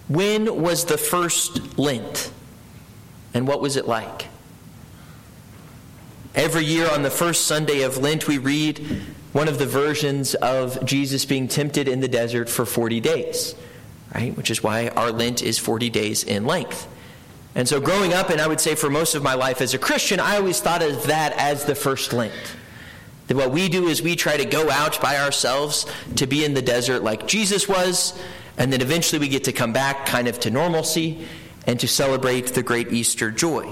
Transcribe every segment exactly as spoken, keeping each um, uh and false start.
when was the first Lent? And what was it like? Every year on the first Sunday of Lent, we read one of the versions of Jesus being tempted in the desert for forty days, right? Which is why our Lent is forty days in length. And so growing up, and I would say for most of my life as a Christian, I always thought of that as the first Lent. That what we do is we try to go out by ourselves to be in the desert like Jesus was, and then eventually we get to come back kind of to normalcy and to celebrate the great Easter joy.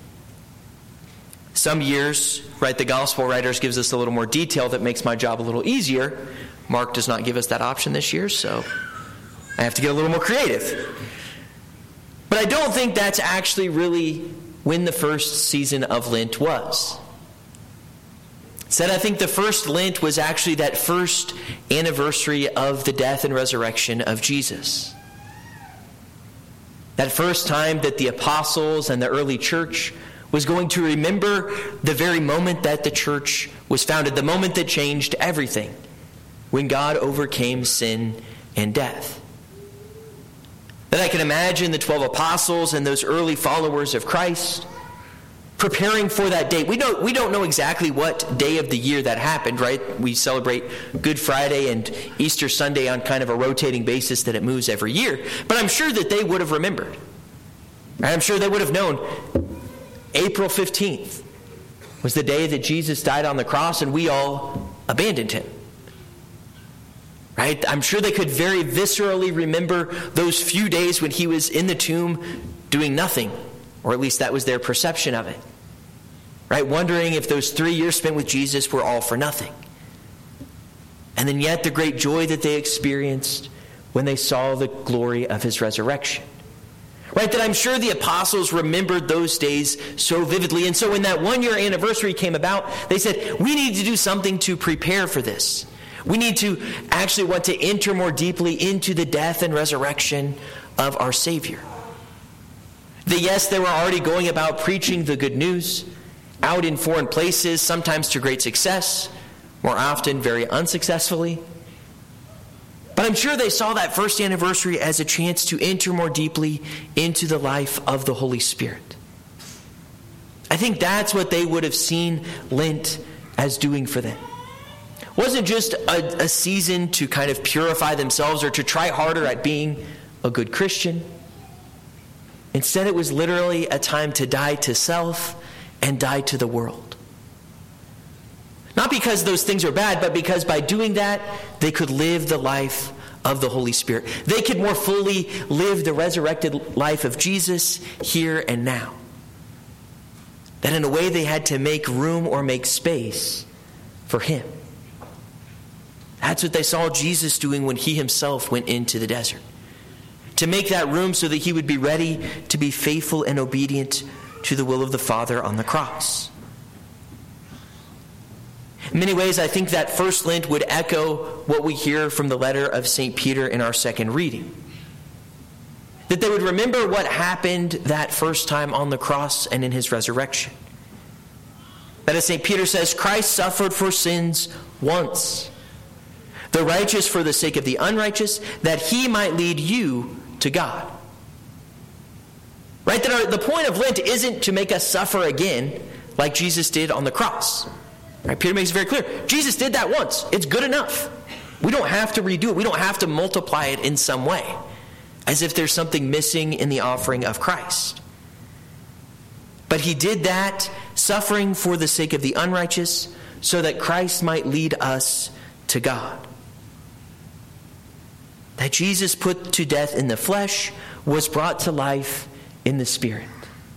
Some years, right, the gospel writers gives us a little more detail that makes my job a little easier. Mark does not give us that option this year, so I have to get a little more creative. But I don't think that's actually really when the first season of Lent was. Instead, I think the first Lent was actually that first anniversary of the death and resurrection of Jesus. That first time that the apostles and the early church was going to remember the very moment that the church was founded, the moment that changed everything, when God overcame sin and death. That I can imagine the twelve apostles and those early followers of Christ preparing for that day. We don't, we don't know exactly what day of the year that happened, right? We celebrate Good Friday and Easter Sunday on kind of a rotating basis that it moves every year. But I'm sure that they would have remembered. Right? I'm sure they would have known April fifteenth was the day that Jesus died on the cross and we all abandoned him. Right? I'm sure they could very viscerally remember those few days when he was in the tomb doing nothing. Or at least that was their perception of it. Right? Wondering if those three years spent with Jesus were all for nothing. And then yet the great joy that they experienced when they saw the glory of his resurrection. Right? That I'm sure the apostles remembered those days so vividly. And so when that one year anniversary came about, they said, we need to do something to prepare for this. We need to actually want to enter more deeply into the death and resurrection of our Savior. That yes, they were already going about preaching the good news out in foreign places, sometimes to great success, more often very unsuccessfully. But I'm sure they saw that first anniversary as a chance to enter more deeply into the life of the Holy Spirit. I think that's what they would have seen Lent as doing for them. It wasn't just a, a season to kind of purify themselves or to try harder at being a good Christian. Instead, it was literally a time to die to self and die to the world. Not because those things are bad, but because by doing that, they could live the life of the Holy Spirit. They could more fully live the resurrected life of Jesus here and now. That in a way they had to make room or make space for him. That's what they saw Jesus doing when he himself went into the desert. To make that room so that he would be ready to be faithful and obedient to the will of the Father on the cross. In many ways, I think that first Lent would echo what we hear from the letter of Saint Peter in our second reading. That they would remember what happened that first time on the cross and in his resurrection. That as Saint Peter says, Christ suffered for sins once, the righteous for the sake of the unrighteous, that he might lead you to God. Right? That our, the point of Lent isn't to make us suffer again like Jesus did on the cross. Right? Peter makes it very clear. Jesus did that once. It's good enough. We don't have to redo it. We don't have to multiply it in some way, as if there's something missing in the offering of Christ. But he did that, suffering for the sake of the unrighteous, so that Christ might lead us to God. That Jesus put to death in the flesh was brought to life in the Spirit.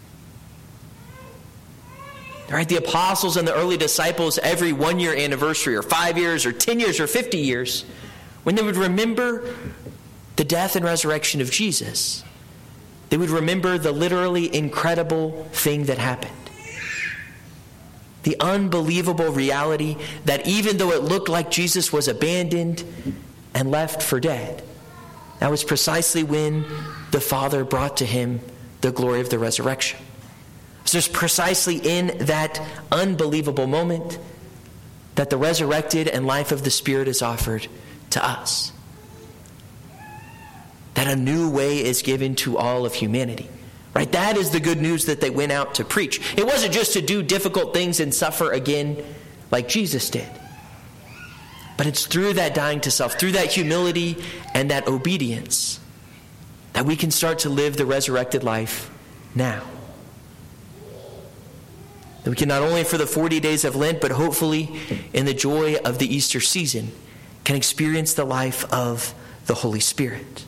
Right? The apostles and the early disciples, every one-year anniversary, or five years, or ten years, or fifty years, when they would remember the death and resurrection of Jesus, they would remember the literally incredible thing that happened. The unbelievable reality that even though it looked like Jesus was abandoned and left for dead, that was precisely when the Father brought to him the glory of the resurrection. So it's precisely in that unbelievable moment that the resurrected and life of the Spirit is offered to us. that a new way is given to all of humanity. Right? That is the good news that they went out to preach. It wasn't just to do difficult things and suffer again like Jesus did. But it's through that dying to self, through that humility and that obedience, that we can start to live the resurrected life now. That we can not only for the forty days of Lent, but hopefully in the joy of the Easter season, can experience the life of the Holy Spirit.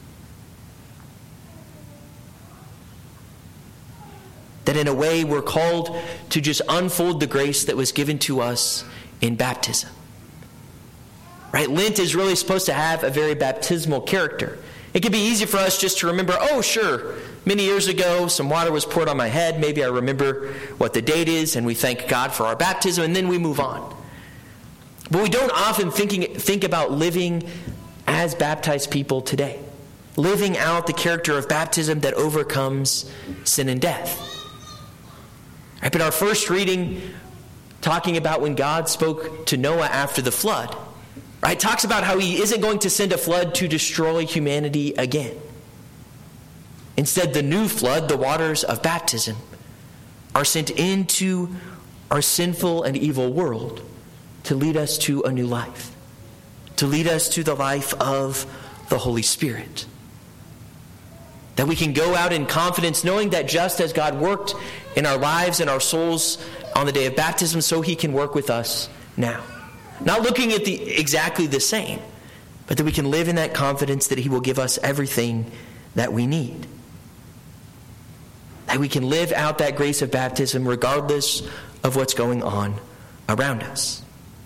That in a way we're called to just unfold the grace that was given to us in baptism. Right? Lent is really supposed to have a very baptismal character. It can be easy for us just to remember, oh sure, many years ago some water was poured on my head. Maybe I remember what the date is and we thank God for our baptism and then we move on. But we don't often thinking, think about living as baptized people today. Living out the character of baptism that overcomes sin and death. Right, but our first reading, talking about when God spoke to Noah after the flood, right, talks about how he isn't going to send a flood to destroy humanity again. Instead, the new flood, the waters of baptism, are sent into our sinful and evil world to lead us to a new life, to lead us to the life of the Holy Spirit. That we can go out in confidence knowing that just as God worked in our lives and our souls on the day of baptism, so he can work with us now. Not looking at the exactly the same, but that we can live in that confidence that he will give us everything that we need. That we can live out that grace of baptism regardless of what's going on around us.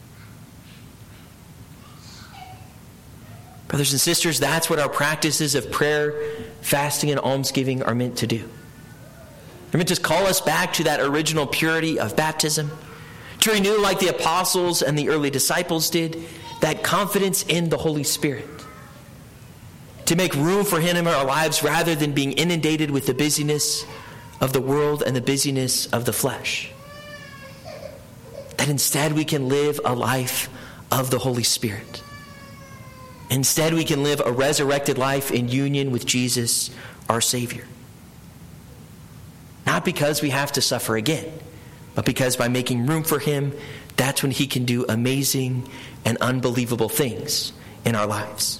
Brothers and sisters, that's what our practices of prayer, fasting, and almsgiving are meant to do. They're meant to call us back to that original purity of baptism, to renew, like the apostles and the early disciples did, that confidence in the Holy Spirit, to make room for him in our lives rather than being inundated with the busyness of the world and the busyness of the flesh. That instead we can live a life of the Holy Spirit. Instead, we can live a resurrected life in union with Jesus, our Savior. Not because we have to suffer again, but because by making room for him, that's when he can do amazing and unbelievable things in our lives.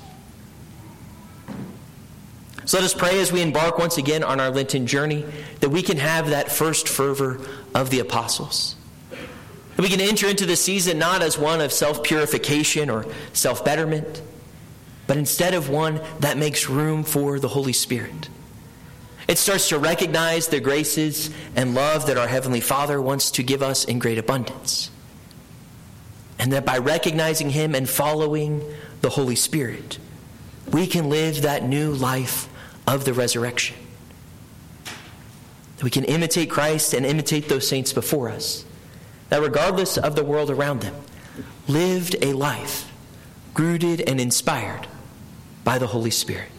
So let us pray as we embark once again on our Lenten journey, that we can have that first fervor of the apostles. That we can enter into the season not as one of self-purification or self-betterment, but instead of one that makes room for the Holy Spirit. It starts to recognize the graces and love that our Heavenly Father wants to give us in great abundance. And that by recognizing him and following the Holy Spirit, we can live that new life of the resurrection. That we can imitate Christ and imitate those saints before us. That regardless of the world around them, lived a life rooted and inspired by the Holy Spirit.